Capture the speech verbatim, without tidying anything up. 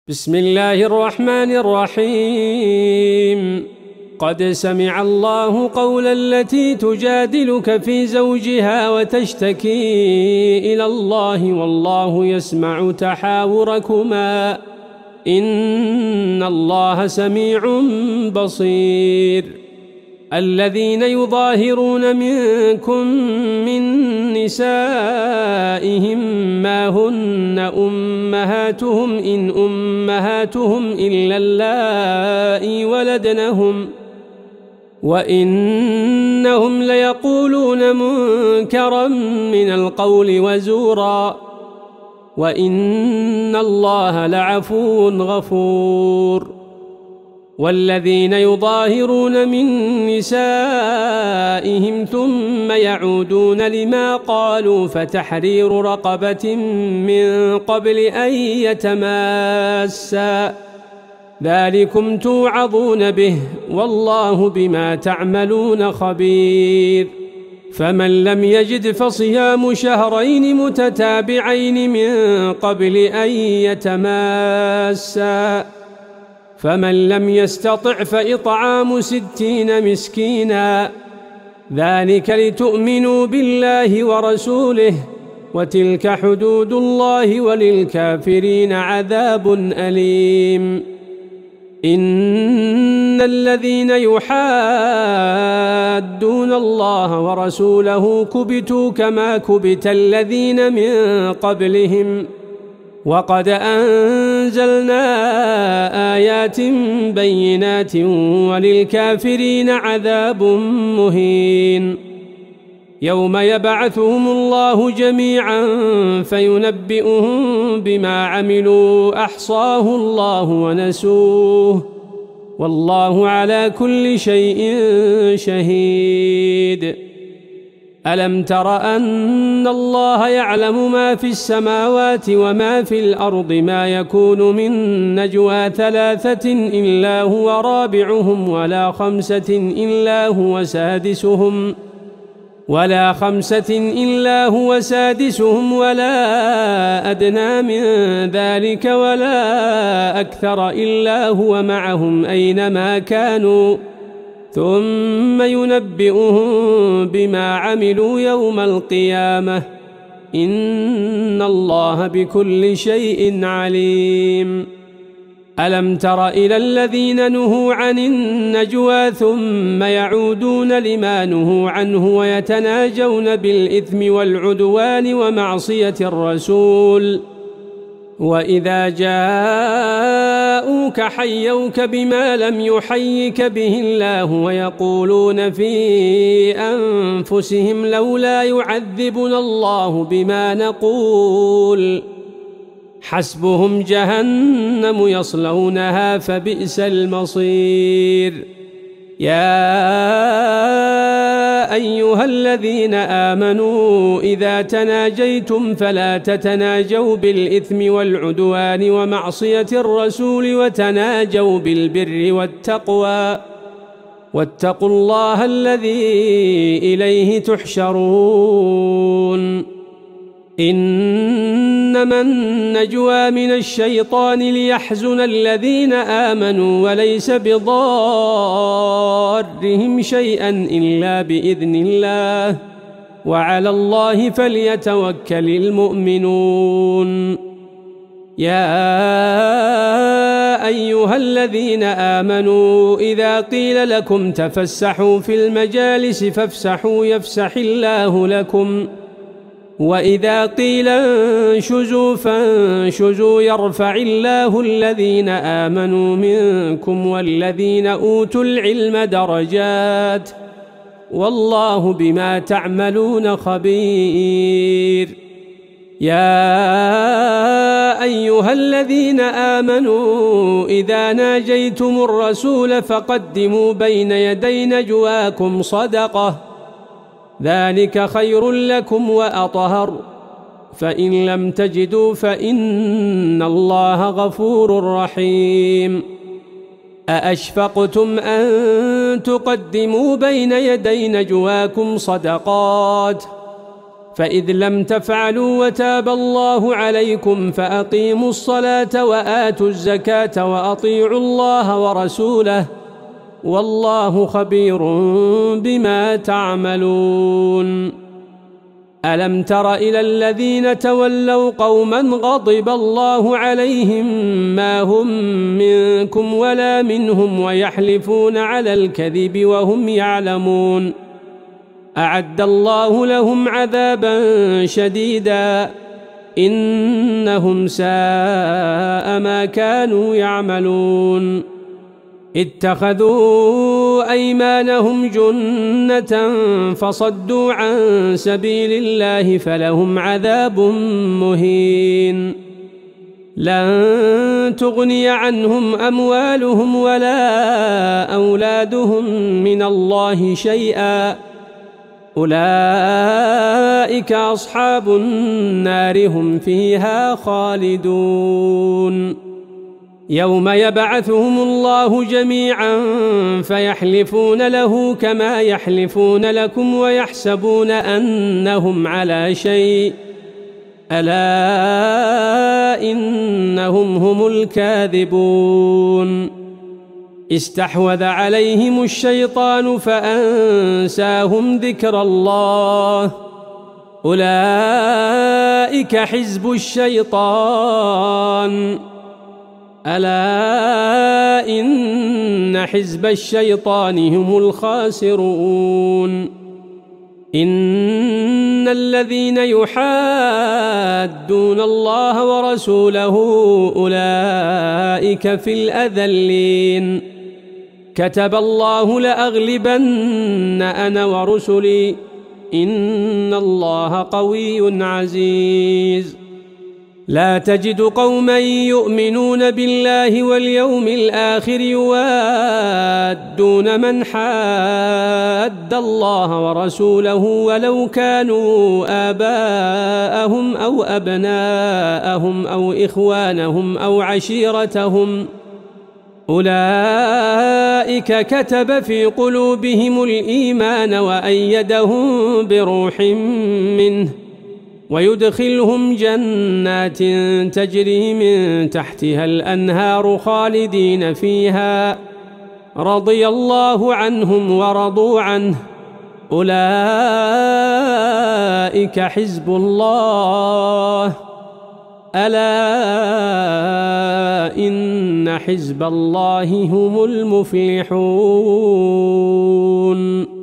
بسم الله الرحمن الرحيم. قد سمع الله قول التي تجادلك في زوجها وتشتكي إلى الله والله يسمع تحاوركما إن الله سميع بصير. الذين يظاهرون منكم من نسائهم ما هن أمهاتهم إن أمهاتهم إلا اللائي ولدنهم وإنهم ليقولون منكرا من القول وزورا وإن الله لعفو غفور. والذين يظاهرون من نسائهم ثم يعودون لما قالوا فتحرير رقبة من قبل أن يتماسا ذلكم توعظون به والله بما تعملون خبير. فمن لم يجد فصيام شهرين متتابعين من قبل أن يتماسا فمن لم يستطع فإطعام ستين مسكينا ذلك لتؤمنوا بالله ورسوله وتلك حدود الله وللكافرين عذاب أليم. إن الذين يحادون الله ورسوله كبتوا كما كبت الذين من قبلهم وقد أنزلنا آيات بينات وللكافرين عذاب مهين. يوم يبعثهم الله جميعا فينبئهم بما عملوا أحصاه الله ونسوه والله على كل شيء شهيد. ألم تر أن الله يعلم ما في السماوات وما في الأرض ما يكون من نجوى ثلاثة إلا هو رابعهم ولا خمسة إلا هو سادسهم ولا خمسة إلا هو سادسهم ولا أدنى من ذلك ولا أكثر إلا هو معهم أينما كانوا ثم ينبئهم بما عملوا يوم القيامة إن الله بكل شيء عليم. ألم تر إلى الذين نهوا عن النجوى ثم يعودون لما نهوا عنه ويتناجون بالإثم والعدوان ومعصية الرسول وإذا جاءوك حيوك بما لم يحيك به الله ويقولون في أنفسهم لولا يعذبنا الله بما نقول حسبهم جهنم يصلونها فبئس المصير. يا أيها الذين آمنوا إذا تناجيتم فلا تتناجوا بالإثم والعدوان ومعصية الرسول وتناجوا بالبر والتقوى واتقوا الله الذي إليه تحشرون. إنما النجوى من الشيطان ليحزن الذين آمنوا وليس بضارهم شيئا إلا بإذن الله وعلى الله فليتوكل المؤمنون. يا أيها الذين آمنوا إذا قيل لكم تفسحوا في المجالس فافسحوا يفسح الله لكم وإذا قيل انشزوا فانشزوا يرفع الله الذين آمنوا منكم والذين أوتوا العلم درجات والله بما تعملون خبير. يا أيها الذين آمنوا إذا ناجيتم الرسول فقدموا بين يدي نجواكم صدقة ذلك خير لكم وأطهر فإن لم تجدوا فإن الله غفور رحيم. أأشفقتم أن تقدموا بين يدي نجواكم صدقات فإذ لم تفعلوا وتاب الله عليكم فأقيموا الصلاة وآتوا الزكاة وأطيعوا الله ورسوله والله خبير بما تعملون. ألم تر إلى الذين تولوا قوما غضب الله عليهم ما هم منكم ولا منهم ويحلفون على الكذب وهم يعلمون أعد الله لهم عذابا شديدا إنهم ساء ما كانوا يعملون. اتخذوا أيمانهم جنة فصدوا عن سبيل الله فلهم عذاب مهين. لن تغني عنهم أموالهم ولا أولادهم من الله شيئا أولئك أصحاب النار هم فيها خالدون. يوم يبعثهم الله جميعا فيحلفون له كما يحلفون لكم ويحسبون أنهم على شيء ألا إنهم هم الكاذبون. استحوذ عليهم الشيطان فأنساهم ذكر الله أولئك حزب الشيطان ألا إن حزب الشيطان هم الخاسرون. إن الذين يحادون الله ورسوله أولئك في الأذلين. كتب الله لأغلبن أنا ورسلي إن الله قوي عزيز. لا تجد قوما يؤمنون بالله واليوم الآخر يوادون من حاد الله ورسوله ولو كانوا آباءهم أو أبناءهم أو إخوانهم أو عشيرتهم أولئك كتب في قلوبهم الإيمان وأيدهم بروح منه ويدخلهم جنات تجري من تحتها الأنهار خالدين فيها رضي الله عنهم ورضوا عنه أولئك حزب الله ألا إن حزب الله هم المفلحون.